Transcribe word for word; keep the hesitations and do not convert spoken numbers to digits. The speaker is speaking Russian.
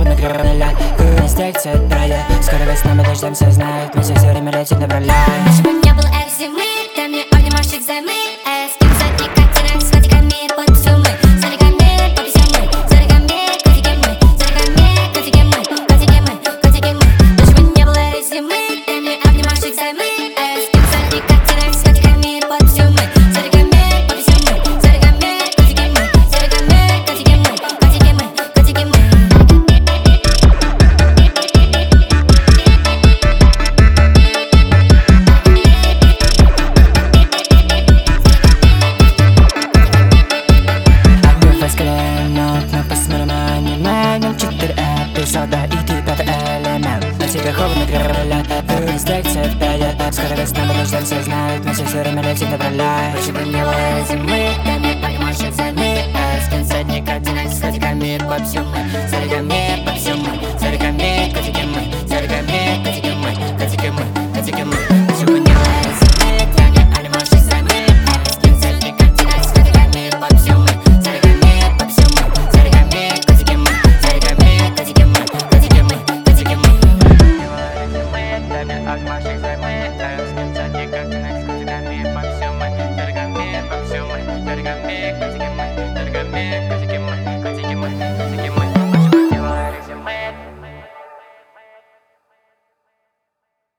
холодно крыля. Курить цитали. Скоро весна, мы дождемся, знают. Мы все время летим на проля. Чтобы не было эх зимы, дай мне обнимашек займы. Эским задний катерах с котиками под зумы. За реками, под зимы. За реками, котики мы. За реками, котики мы. Котики мы, котики мы. Чтобы не было эх зимы, дай мне обнимашек займы. Эским задний катерах с котиками под зумы. За реками, под зимы. За реками, котики мы. За реками, котики мы. Котики мы, котики мы. И ты пятый элемент. На тебе холодно крыля. Курить цитали. Скоро весна, мы дождемся, знают. Мы все время летим на проля. Чтобы не было зимы, дай мне обнимашек займы. Эским задний катерах с котиками под зумы. За реками.